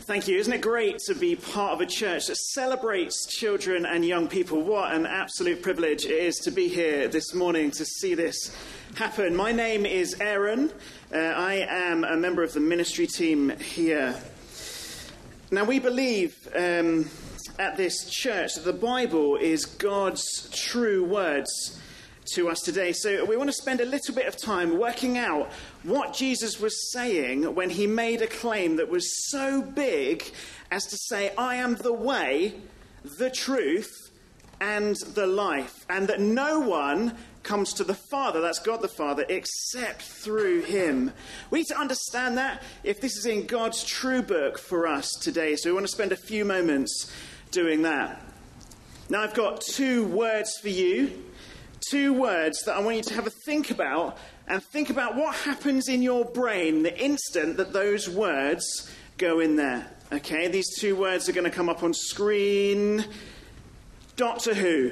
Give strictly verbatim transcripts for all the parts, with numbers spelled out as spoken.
Thank you. Isn't it great to be part of a church that celebrates children and young people? What an absolute privilege it is to be here this morning to see this happen. My name is Aaron. Uh, I am a member of the ministry team here. Now, we believe um, at this church that the Bible is God's true words to us today. So we want to spend a little bit of time working out what Jesus was saying when he made a claim that was so big as to say, I am the way, the truth, and the life, and that no one comes to the Father, that's God the Father, except through him. We need to understand that if this is in God's true book for us today. So we want to spend a few moments doing that. Now I've got two words for you. Two words that I want you to have a think about, and think about what happens in your brain the instant that those words go in there. Okay, these two words are going to come up on screen. Doctor Who.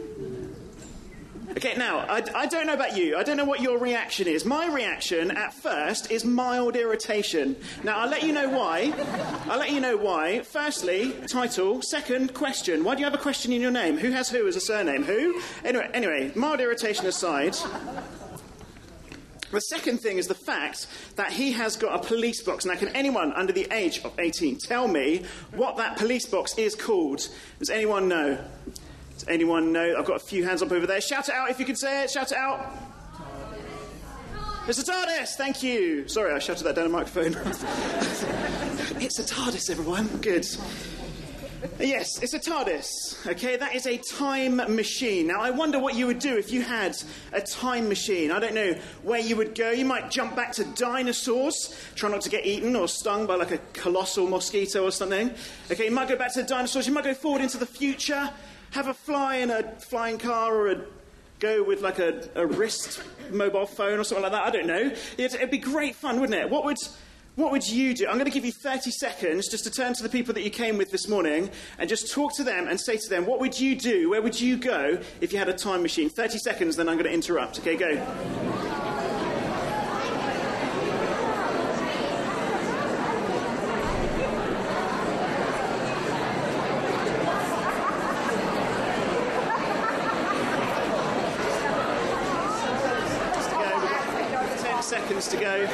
Okay, now, I, I don't know about you. I don't know what your reaction is. My reaction at first is mild irritation. Now, I'll let you know why. I'll let you know why. Firstly, title. Second, question. Why do you have a question in your name? Who has who as a surname? Who? Anyway, anyway, mild irritation aside. The second thing is the fact that he has got a police box. Now, can anyone under the age of eighteen tell me what that police box is called? Does anyone know? Does anyone know? I've got a few hands up over there. Shout it out if you can say it. Shout it out. It's a TARDIS. Thank you. Sorry, I shouted that down the microphone. It's a TARDIS, everyone. Good. Yes, it's a TARDIS. Okay, that is a time machine. Now, I wonder what you would do if you had a time machine. I don't know where you would go. You might jump back to dinosaurs, try not to get eaten or stung by like a colossal mosquito or something. Okay, you might go back to the dinosaurs. You might go forward into the future. Have a fly in a flying car, or a, go with like a, a wrist mobile phone or something like that. I don't know. It'd, it'd be great fun, wouldn't it? What would what would you do? I'm going to give you thirty seconds just to turn to the people that you came with this morning and just talk to them and say to them, what would you do? Where would you go if you had a time machine? thirty seconds, then I'm going to interrupt. Okay, go. Seconds to go.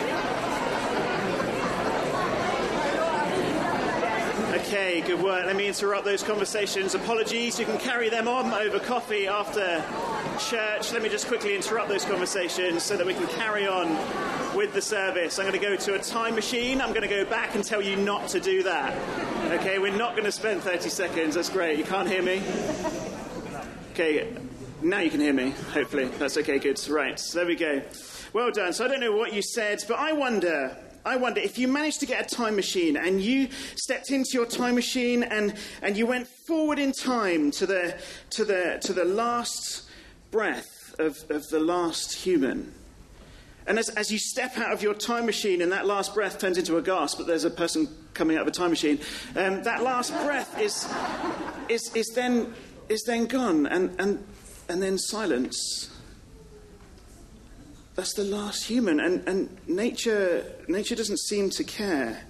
Okay, good work. Let me interrupt those conversations. Apologies, you can carry them on over coffee after church. Let me just quickly interrupt those conversations so that we can carry on with the service. I'm going to go to a time machine. I'm going to go back and tell you not to do that. Okay, we're not going to spend thirty seconds. That's great. You can't hear me? Okay, now you can hear me, hopefully. That's okay, good. Right, so there we go. Well done. So I don't know what you said, but I wonder, I wonder if you managed to get a time machine and you stepped into your time machine and, and you went forward in time to the to the to the last breath of, of the last human. And as as you step out of your time machine and that last breath turns into a gasp, but there's a person coming out of a time machine, um, that last breath is is is then is then gone, and and and then silence. That's the last human, and, and nature nature doesn't seem to care.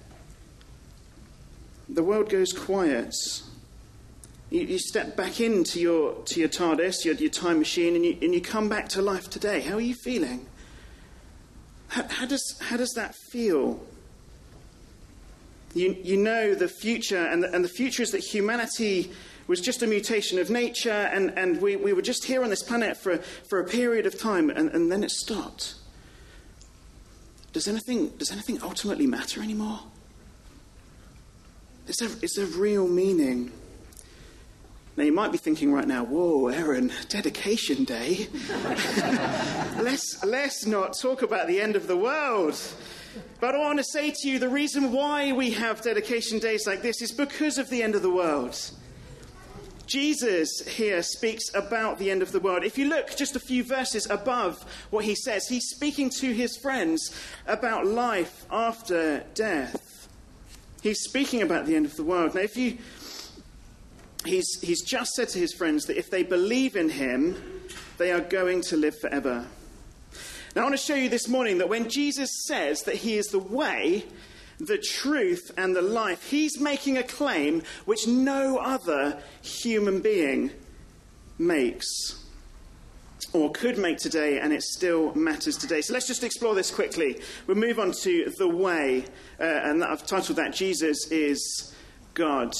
The world goes quiet. You, you step back into your to your TARDIS, your, your time machine, and you and you come back to life today. How are you feeling? How, how does how does that feel? You you know the future, and the, and the future is that humanity was just a mutation of nature, and, and we, we were just here on this planet for, for a period of time, and, and then it stopped. Does anything, does anything ultimately matter anymore? Is there, is there real meaning? Now, you might be thinking right now, whoa, Aaron, dedication day. let's, let's not talk about the end of the world. But I want to say to you, the reason why we have dedication days like this is because of the end of the world. Jesus here speaks about the end of the world. If you look just a few verses above what he says, he's speaking to his friends about life after death. He's speaking about the end of the world. Now, if you, he's, he's just said to his friends that if they believe in him, they are going to live forever. Now, I want to show you this morning that when Jesus says that he is the way, the truth and the life. He's making a claim which no other human being makes or could make today, and it still matters today. So let's just explore this quickly. We'll move on to the way, uh, and I've titled that Jesus is God.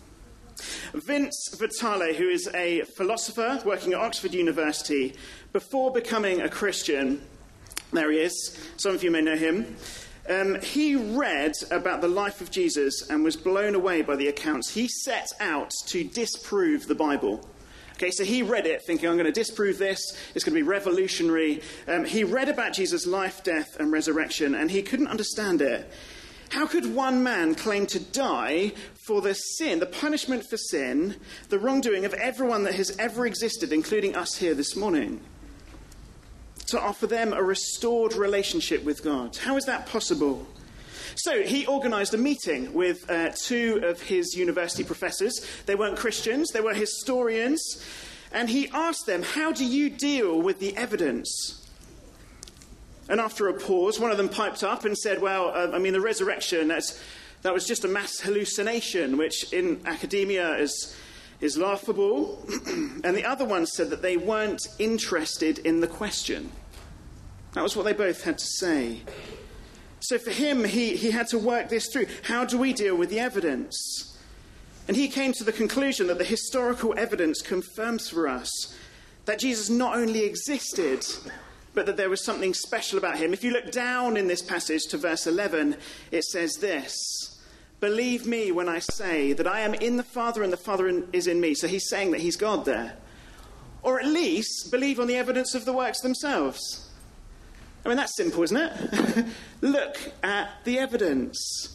Vince Vitale, who is a philosopher working at Oxford University, before becoming a Christian, there he is, some of you may know him, um, he read about the life of Jesus and was blown away by the accounts. He set out to disprove the Bible. Okay, so he read it thinking, I'm going to disprove this, it's going to be revolutionary. Um, he read about Jesus' life, death and resurrection, and he couldn't understand it. How could one man claim to die for the sin, the punishment for sin, the wrongdoing of everyone that has ever existed, including us here this morning, to offer them a restored relationship with God? How is that possible? So he organised a meeting with uh, two of his university professors. They weren't Christians, they were historians. And he asked them, how do you deal with the evidence? And after a pause, one of them piped up and said, well, uh, I mean, the resurrection, that's, that was just a mass hallucination, which in academia is, is laughable. And the other one said that they weren't interested in the question. That was what they both had to say. So for him, he, he had to work this through. How do we deal with the evidence? And he came to the conclusion that the historical evidence confirms for us that Jesus not only existed, but that there was something special about him. If you look down in this passage to verse eleven, it says this: believe me when I say that I am in the Father and the Father in, is in me. So he's saying that he's God there. Or at least believe on the evidence of the works themselves. I mean, that's simple, isn't it? Look at the evidence.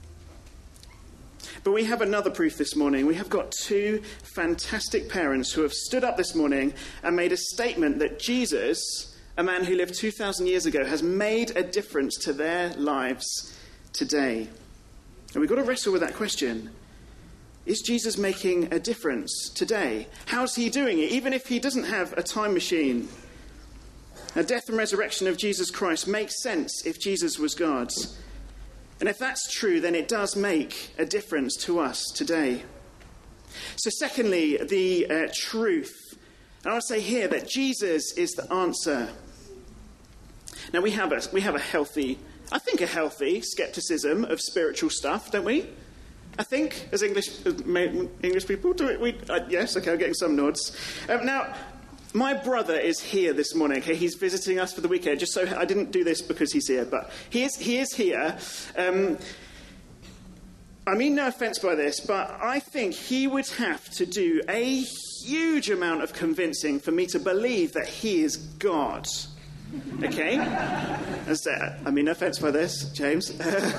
But we have another proof this morning. We have got two fantastic parents who have stood up this morning and made a statement that Jesus, a man who lived two thousand years ago, has made a difference to their lives today. And we've got to wrestle with that question. Is Jesus making a difference today? How's he doing it, even if he doesn't have a time machine? The death and resurrection of Jesus Christ makes sense if Jesus was God. And if that's true, then it does make a difference to us today. So secondly, the uh, truth. And I want to say here that Jesus is the answer. Now we have a, we have a healthy, I think a healthy scepticism of spiritual stuff, don't we? I think, as English as English people, do it. We, uh, yes, okay, I'm getting some nods. Um, now, my brother is here this morning. Okay, he's visiting us for the weekend. Just so I didn't do this because he's here, but he is he is here. Um, I mean, no offence by this, but I think he would have to do a huge amount of convincing for me to believe that he is God. Okay? As, uh, I mean, no offence by this, James.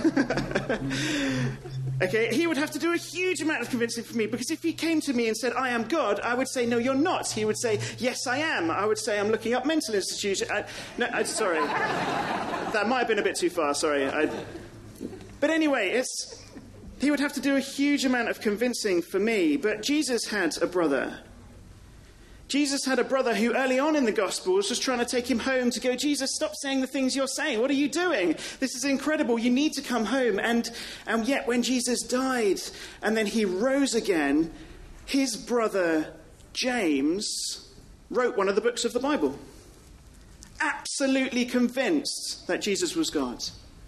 Okay, he would have to do a huge amount of convincing for me, because if he came to me and said, I am God, I would say, no, you're not. He would say, yes, I am. I would say, I'm looking up mental institutions. I, no, I, sorry. That might have been a bit too far, sorry. I, but anyway, it's, he would have to do a huge amount of convincing for me. But Jesus had a brother. Jesus had a brother who early on in the Gospels was trying to take him home to go, Jesus, stop saying the things you're saying. What are you doing? This is incredible. You need to come home. And, and yet when Jesus died and then he rose again, his brother James wrote one of the books of the Bible. Absolutely convinced that Jesus was God.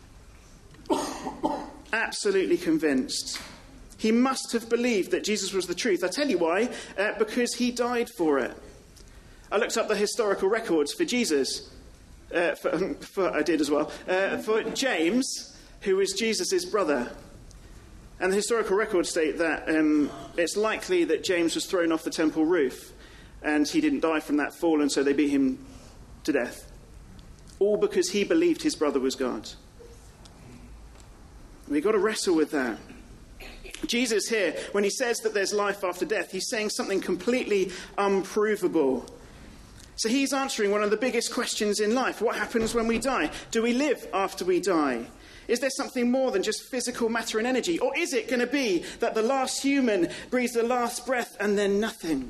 Absolutely convinced. He must have believed that Jesus was the truth. I tell you why. Uh, because he died for it. I looked up the historical records for Jesus. Uh, for, for, I did as well. Uh, for James, who was Jesus' brother. And the historical records state that um, it's likely that James was thrown off the temple roof. And he didn't die from that fall, and so they beat him to death. All because he believed his brother was God. We've got to wrestle with that. Jesus here, when he says that there's life after death, he's saying something completely unprovable. So he's answering one of the biggest questions in life. What happens when we die? Do we live after we die? Is there something more than just physical matter and energy? Or is it going to be that the last human breathes the last breath and then nothing?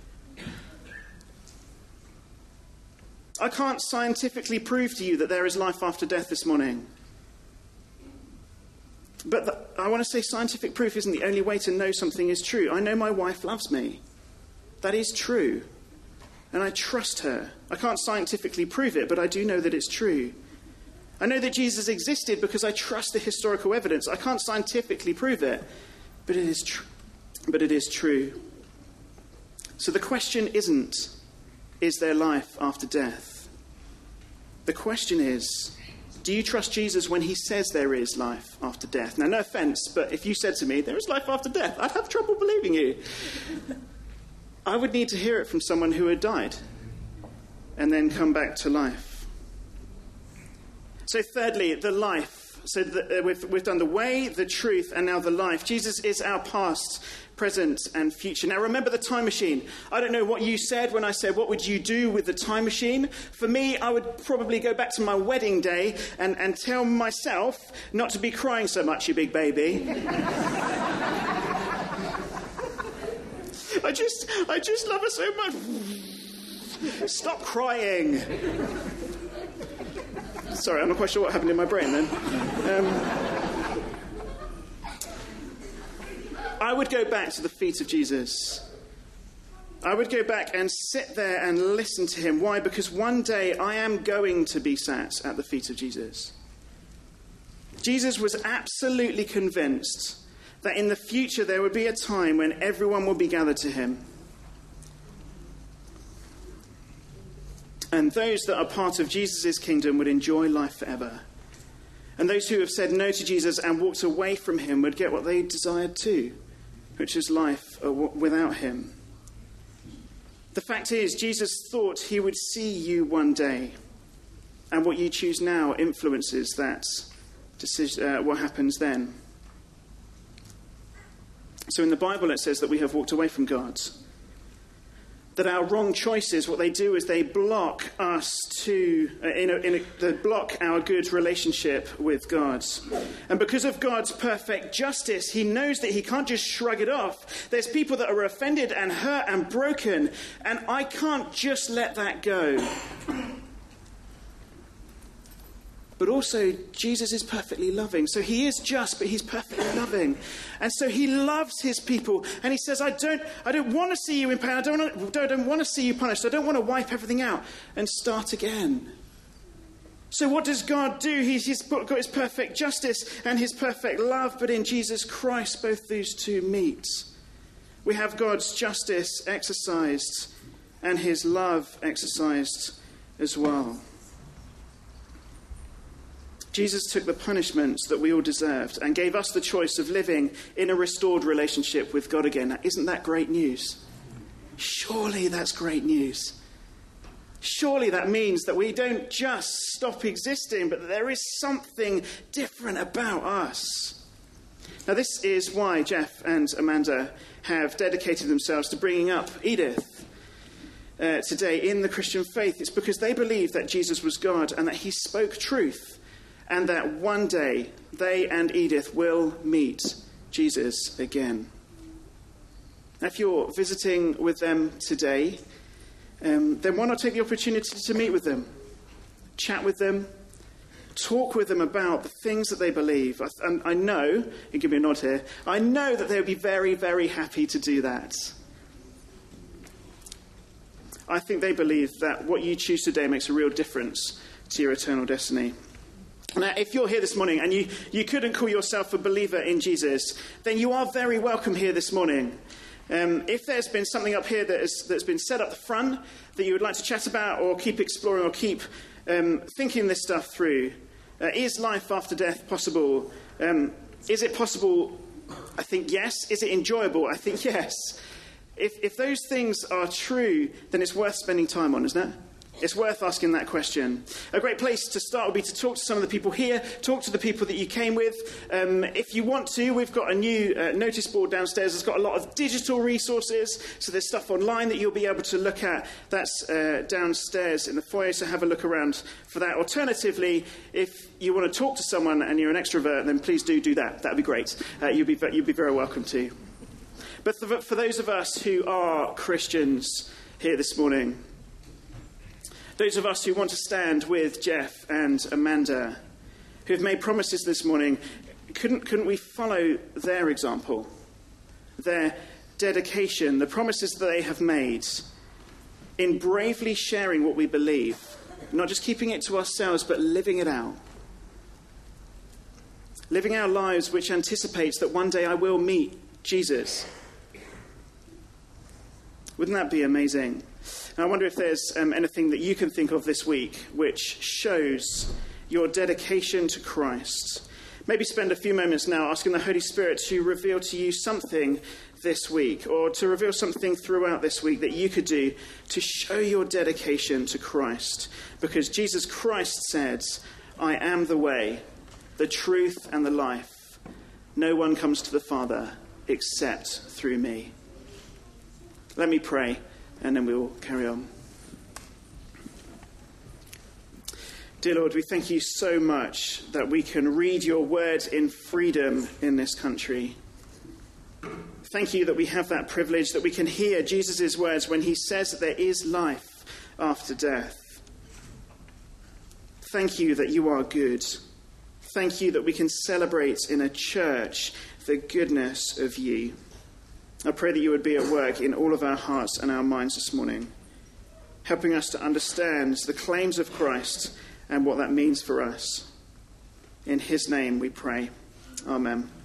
I can't scientifically prove to you that there is life after death this morning. But the, I want to say scientific proof isn't the only way to know something is true. I know my wife loves me. That is true. And I trust her. I can't scientifically prove it, but I do know that it's true. I know that Jesus existed because I trust the historical evidence. I can't scientifically prove it, but it is true. But it is true. So the question isn't, is there life after death? The question is, do you trust Jesus when he says there is life after death? Now, no offence, but if you said to me, there is life after death, I'd have trouble believing you. I would need to hear it from someone who had died and then come back to life. So thirdly, the life. So the, uh, we've, we've done the way, the truth, and now the life. Jesus is our past, present, and future. Now remember the time machine. I don't know what you said when I said, what would you do with the time machine? For me, I would probably go back to my wedding day and, and tell myself not to be crying so much, you big baby. I just, I just love her so much. Stop crying. Sorry, I'm not quite sure what happened in my brain then. Um, I would go back to the feet of Jesus. I would go back and sit there and listen to him. Why? Because one day I am going to be sat at the feet of Jesus. Jesus was absolutely convinced that in the future there would be a time when everyone will be gathered to him. And those that are part of Jesus' kingdom would enjoy life forever. And those who have said no to Jesus and walked away from him would get what they desired too, which is life without him. The fact is, Jesus thought he would see you one day. And what you choose now influences that decision, uh, what happens then. So in the Bible it says that we have walked away from God. That our wrong choices, what they do is they block us to, uh, in a, in a, they block our good relationship with God. And because of God's perfect justice, he knows that he can't just shrug it off. There's people that are offended and hurt and broken, and I can't just let that go. But also, Jesus is perfectly loving. So he is just, but he's perfectly loving. And so he loves his people. And he says, I don't, I don't want to see you in pain. I don't want to, I don't want to see you punished. I don't want to wipe everything out and start again. So what does God do? He's, he's got his perfect justice and his perfect love. But in Jesus Christ, both these two meet. We have God's justice exercised and his love exercised as well. Jesus took the punishments that we all deserved and gave us the choice of living in a restored relationship with God again. Now, isn't that great news? Surely that's great news. Surely that means that we don't just stop existing, but that there is something different about us. Now, this is why Jeff and Amanda have dedicated themselves to bringing up Edith uh, today in the Christian faith. It's because they believe that Jesus was God and that he spoke truth. And that one day, they and Edith will meet Jesus again. Now, if you're visiting with them today, um, then why not take the opportunity to meet with them? Chat with them. Talk with them about the things that they believe. I, and I know, you give me a nod here, I know that they would be very, very happy to do that. I think they believe that what you choose today makes a real difference to your eternal destiny. Now, if you're here this morning and you, you couldn't call yourself a believer in Jesus, then you are very welcome here this morning. Um, if there's been something up here that is, that's been said up the front that you would like to chat about or keep exploring or keep um, thinking this stuff through, uh, is life after death possible? Um, is it possible? I think yes. Is it enjoyable? I think yes. If, if those things are true, then it's worth spending time on, isn't it? It's worth asking that question. A great place to start would be to talk to some of the people here, talk to the people that you came with. Um, if you want to, we've got a new uh, notice board downstairs. It's got a lot of digital resources, so there's stuff online that you'll be able to look at. That's uh, downstairs in the foyer, so have a look around for that. Alternatively, if you want to talk to someone and you're an extrovert, then please do do that. That would be great. Uh, you'd be, you'd be very welcome to. But th- for those of us who are Christians here this morning, those of us who want to stand with Jeff and Amanda, who have made promises this morning, couldn't, couldn't we follow their example, their dedication, the promises that they have made in bravely sharing what we believe, not just keeping it to ourselves, but living it out? Living our lives which anticipates that one day I will meet Jesus. Wouldn't that be amazing? And I wonder if there's um, anything that you can think of this week which shows your dedication to Christ. Maybe spend a few moments now asking the Holy Spirit to reveal to you something this week, or to reveal something throughout this week that you could do to show your dedication to Christ. Because Jesus Christ said, I am the way, the truth and the life. No one comes to the Father except through me. Let me pray, and then we will carry on. Dear Lord, we thank you so much that we can read your word in freedom in this country. Thank you that we have that privilege, that we can hear Jesus' words when he says that there is life after death. Thank you that you are good. Thank you that we can celebrate in a church the goodness of you. I pray that you would be at work in all of our hearts and our minds this morning, helping us to understand the claims of Christ and what that means for us. In his name we pray. Amen.